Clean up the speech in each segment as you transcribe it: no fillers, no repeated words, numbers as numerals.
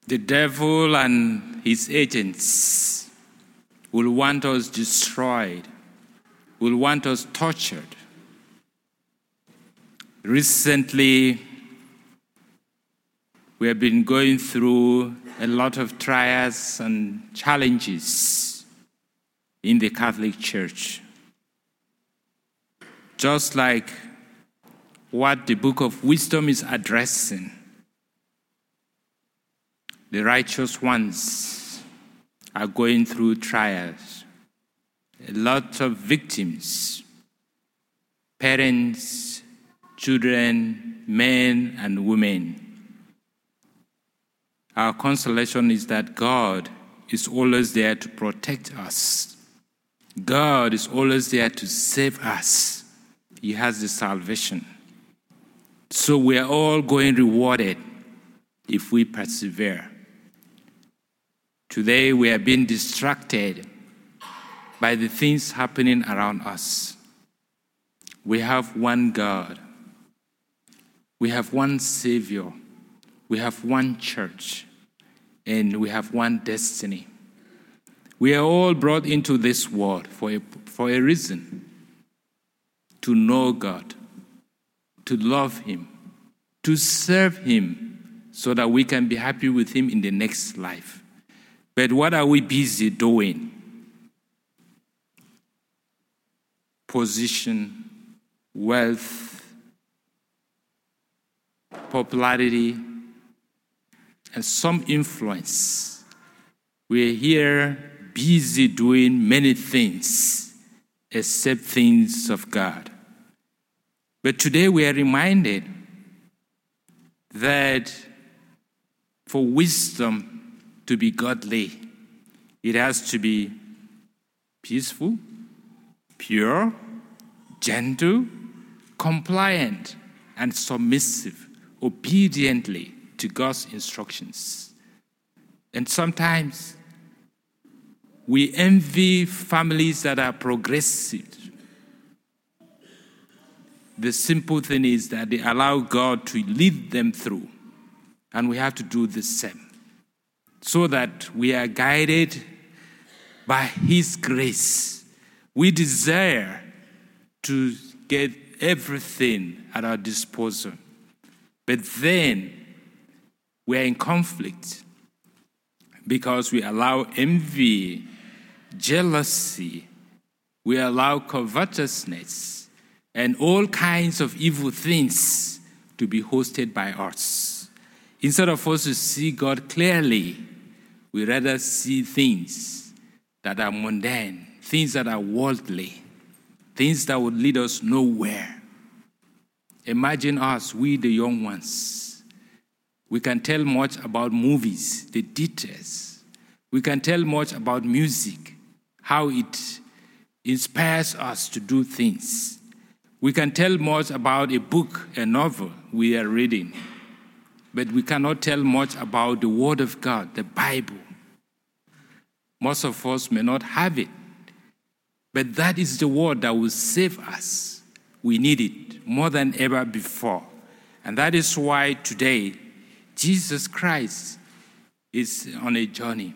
The devil and his agents will want us destroyed, will want us tortured. Recently, we have been going through a lot of trials and challenges in the Catholic Church. Just like what the Book of Wisdom is addressing, the righteous ones are going through trials. A lot of victims, parents, children, men and women. Our consolation is that God is always there to protect us. God is always there to save us. He has the salvation. So we are all going rewarded if we persevere. Today we are being distracted by the things happening around us. We have one God. We have one Savior. We have one church. And we have one destiny. We are all brought into this world for a reason. To know God, to love Him, to serve Him so that we can be happy with Him in the next life. But what are we busy doing? Position, wealth, popularity, and some influence. We're here busy doing many things except things of God. But today we are reminded that for wisdom to be godly, it has to be peaceful, pure, gentle, compliant, and submissive, obediently to God's instructions. And sometimes we envy families that are progressive. The simple thing is that they allow God to lead them through. And we have to do the same. So that we are guided by His grace. We desire to get everything at our disposal. But then we are in conflict because we allow envy, jealousy, we allow covetousness, and all kinds of evil things to be hosted by us. Instead of us to see God clearly, we rather see things that are mundane, things that are worldly, things that would lead us nowhere. Imagine us, we the young ones. We can tell much about movies, the details. We can tell much about music, how it inspires us to do things. We can tell much about a book, a novel we are reading. But we cannot tell much about the Word of God, the Bible. Most of us may not have it. But that is the Word that will save us. We need it more than ever before. And that is why today, Jesus Christ is on a journey.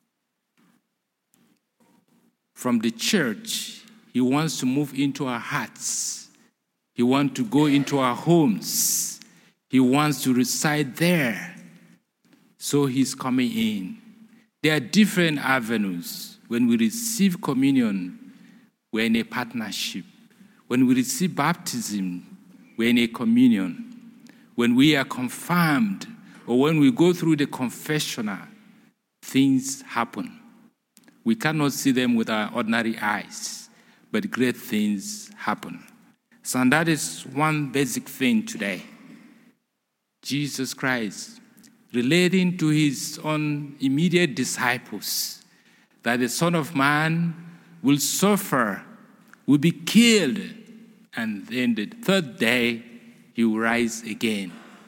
From the church, He wants to move into our hearts. He wants to go into our homes. He wants to reside there. So He's coming in. There are different avenues. When we receive communion, we're in a partnership. When we receive baptism, we're in a communion. When we are confirmed, or when we go through the confessional, things happen. We cannot see them with our ordinary eyes, but great things happen. So that is one basic thing today. Jesus Christ relating to His own immediate disciples, that the Son of Man will suffer, will be killed, and then the third day He will rise again.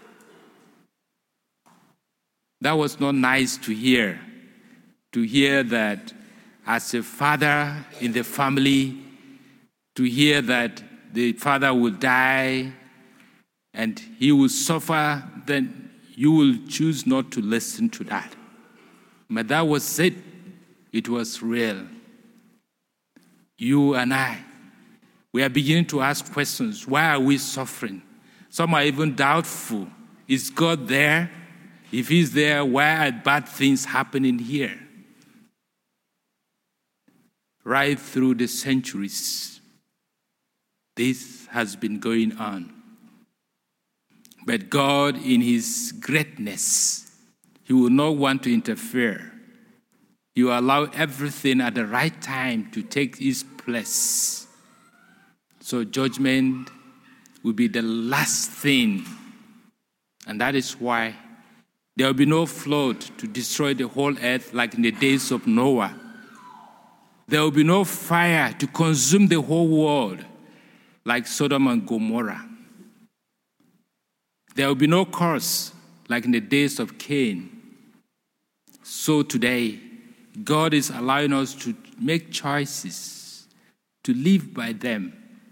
That was not nice to hear that as a father in the family, to hear that the father will die and he will suffer, then you will choose not to listen to that. But that was it. It was real. You and I, we are beginning to ask questions. Why are we suffering? Some are even doubtful. Is God there? If he's there, why are bad things happening here? Right through the centuries, this has been going on. But God, in his greatness, he will not want to interfere. He will allow everything at the right time to take its place. So judgment will be the last thing. And that is why there will be no flood to destroy the whole earth like in the days of Noah. There will be no fire to consume the whole world like Sodom and Gomorrah. There will be no curse like in the days of Cain. So today, God is allowing us to make choices, to live by them.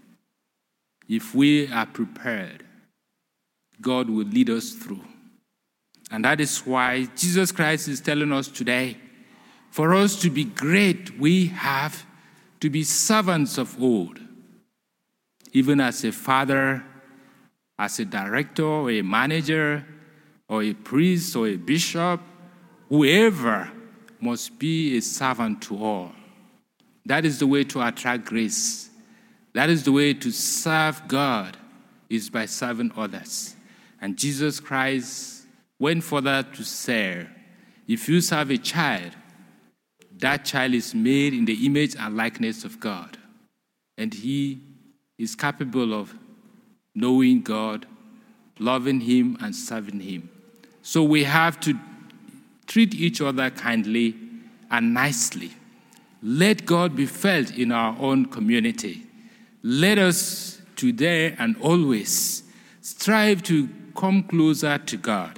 If we are prepared, God will lead us through. And that is why Jesus Christ is telling us today, for us to be great, we have to be servants of old. Even as a father, as a director, or a manager, or a priest, or a bishop, whoever must be a servant to all. That is the way to attract grace. That is the way to serve God, is by serving others. And Jesus Christ went further to say, if you serve a child, that child is made in the image and likeness of God. And he is capable of knowing God, loving him, and serving him. So we have to treat each other kindly and nicely. Let God be felt in our own community. Let us today and always strive to come closer to God.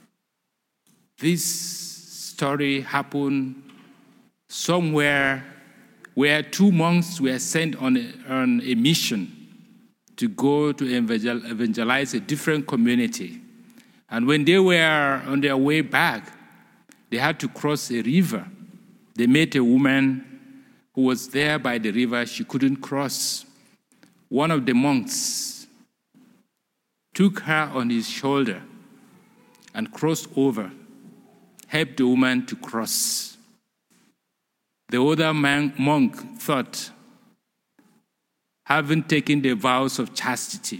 This story happened somewhere where two monks were sent on a mission to go to evangelize a different community. And when they were on their way back, they had to cross a river. They met a woman who was there by the river. She couldn't cross. One of the monks took her on his shoulder and crossed over, helped the woman to cross. The other monk thought, having taken the vows of chastity,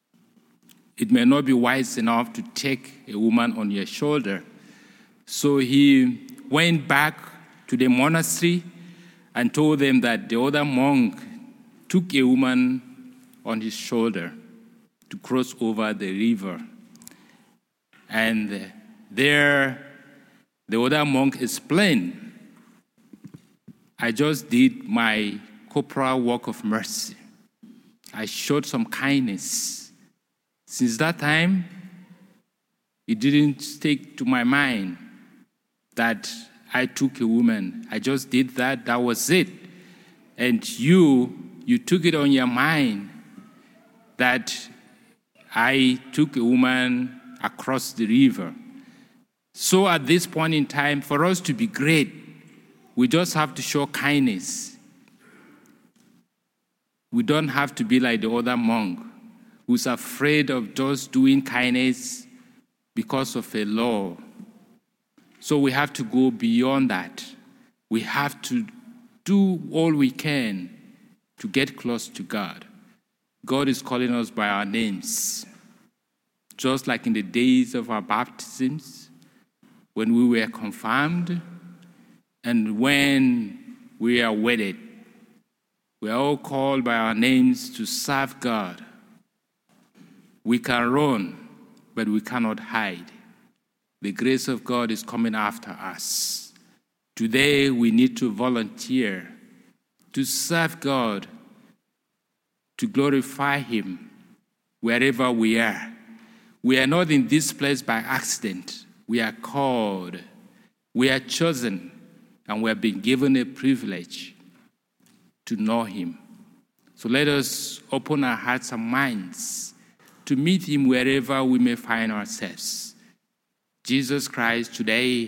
it may not be wise enough to take a woman on your shoulder. So he went back to the monastery and told them that the other monk took a woman on his shoulder to cross over the river. And there, the other monk explained, I just did my corporal work of mercy. I showed some kindness. Since that time, it didn't stick to my mind that I took a woman. I just did that. That was it. And you took it on your mind that I took a woman across the river. So at this point in time, for us to be great, we just have to show kindness. We don't have to be like the other monk who's afraid of just doing kindness because of a law. So we have to go beyond that. We have to do all we can to get close to God. God is calling us by our names. Just like in the days of our baptisms, when we were confirmed, and when we are wedded, we are all called by our names to serve God. We can run, but we cannot hide. The grace of God is coming after us. Today, we need to volunteer to serve God, to glorify him wherever we are. We are not in this place by accident. We are called, we are chosen, and we have been given a privilege to know him. So let us open our hearts and minds to meet him wherever we may find ourselves. Jesus Christ today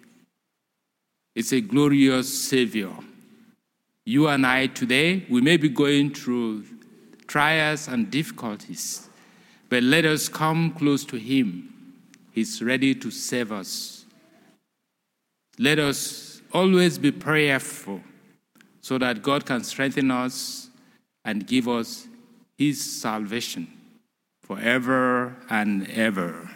is a glorious Savior. You and I today, we may be going through trials and difficulties, but let us come close to him. He's ready to save us. Let us always be prayerful so that God can strengthen us and give us his salvation forever and ever.